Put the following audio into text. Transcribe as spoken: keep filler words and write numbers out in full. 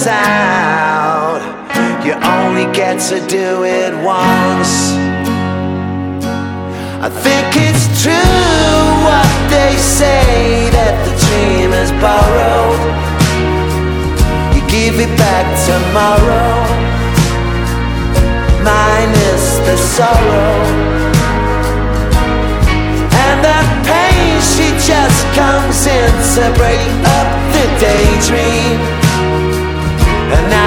out. You only get to do it once. I think it's true what they say, that the dream is borrowed. You give it back tomorrow, minus the sorrow. And the pain, she just comes in to break up the daydream.